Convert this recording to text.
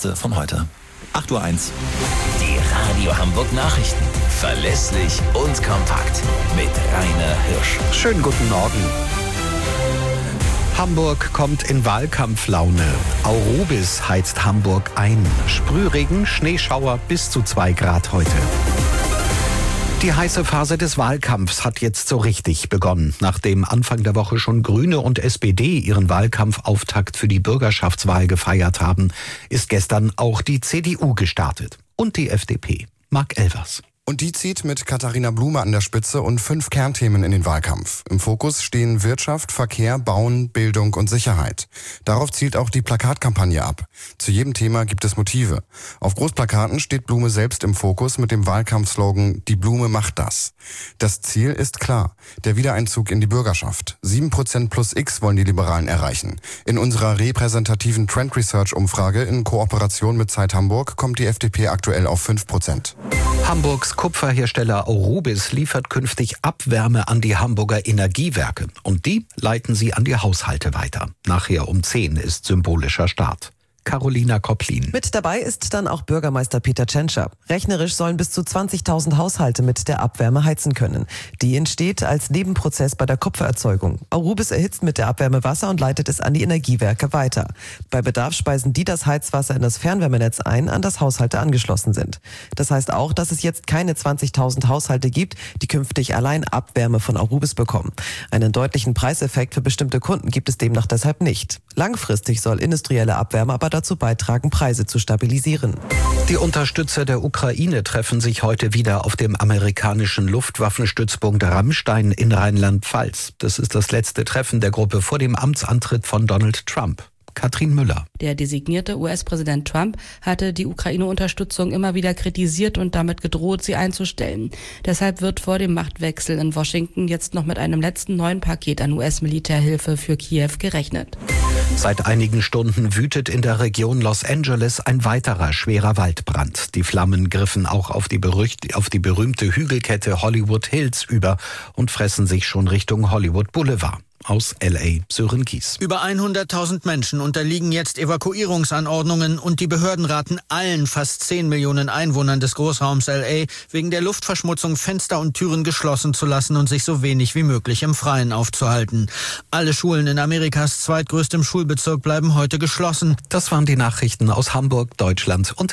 Wichtigste von heute. 8.01 Uhr. Die Radio Hamburg Nachrichten. Verlässlich und kompakt. Mit Rainer Hirsch. Schönen guten Morgen. Hamburg kommt in Wahlkampflaune. Aurobis heizt Hamburg ein. Sprühregen, Schneeschauer bis zu 2 Grad heute. Die heiße Phase des Wahlkampfs hat jetzt so richtig begonnen. Nachdem Anfang der Woche schon Grüne und SPD ihren Wahlkampfauftakt für die Bürgerschaftswahl gefeiert haben, ist gestern auch die CDU gestartet. Und die FDP. Marc Elvers. Und die zieht mit Katharina Blume an der Spitze und 5 Kernthemen in den Wahlkampf. Im Fokus stehen Wirtschaft, Verkehr, Bauen, Bildung und Sicherheit. Darauf zielt auch die Plakatkampagne ab. Zu jedem Thema gibt es Motive. Auf Großplakaten steht Blume selbst im Fokus mit dem Wahlkampfslogan „Die Blume macht das". Das Ziel ist klar, der Wiedereinzug in die Bürgerschaft. 7% plus X wollen die Liberalen erreichen. In unserer repräsentativen Trend Research Umfrage in Kooperation mit Zeit Hamburg kommt die FDP aktuell auf 5%. Hamburgs Kupferhersteller Aurobis liefert künftig Abwärme an die Hamburger Energiewerke. Und die leiten sie an die Haushalte weiter. Nachher um 10 ist symbolischer Start. Carolina Kopplin. Mit dabei ist dann auch Bürgermeister Peter Tschentscher. Rechnerisch sollen bis zu 20.000 Haushalte mit der Abwärme heizen können. Die entsteht als Nebenprozess bei der Kupfererzeugung. Aurobis erhitzt mit der Abwärme Wasser und leitet es an die Energiewerke weiter. Bei Bedarf speisen die das Heizwasser in das Fernwärmenetz ein, an das Haushalte angeschlossen sind. Das heißt auch, dass es jetzt keine 20.000 Haushalte gibt, die künftig allein Abwärme von Aurobis bekommen. Einen deutlichen Preiseffekt für bestimmte Kunden gibt es demnach deshalb nicht. Langfristig soll industrielle Abwärme aber dazu beitragen, Preise zu stabilisieren. Die Unterstützer der Ukraine treffen sich heute wieder auf dem amerikanischen Luftwaffenstützpunkt Ramstein in Rheinland-Pfalz. Das ist das letzte Treffen der Gruppe vor dem Amtsantritt von Donald Trump. Katrin Müller. Der designierte US-Präsident Trump hatte die Ukraine-Unterstützung immer wieder kritisiert und damit gedroht, sie einzustellen. Deshalb wird vor dem Machtwechsel in Washington jetzt noch mit einem letzten neuen Paket an US-Militärhilfe für Kiew gerechnet. Seit einigen Stunden wütet in der Region Los Angeles ein weiterer schwerer Waldbrand. Die Flammen griffen auch auf die berühmte Hügelkette Hollywood Hills über und fressen sich schon Richtung Hollywood Boulevard. Aus L.A. Sören Kies. Über 100.000 Menschen unterliegen jetzt Evakuierungsanordnungen und die Behörden raten allen fast 10 Millionen Einwohnern des Großraums L.A. wegen der Luftverschmutzung Fenster und Türen geschlossen zu lassen und sich so wenig wie möglich im Freien aufzuhalten. Alle Schulen in Amerikas zweitgrößtem Schulbezirk bleiben heute geschlossen. Das waren die Nachrichten aus Hamburg, Deutschland und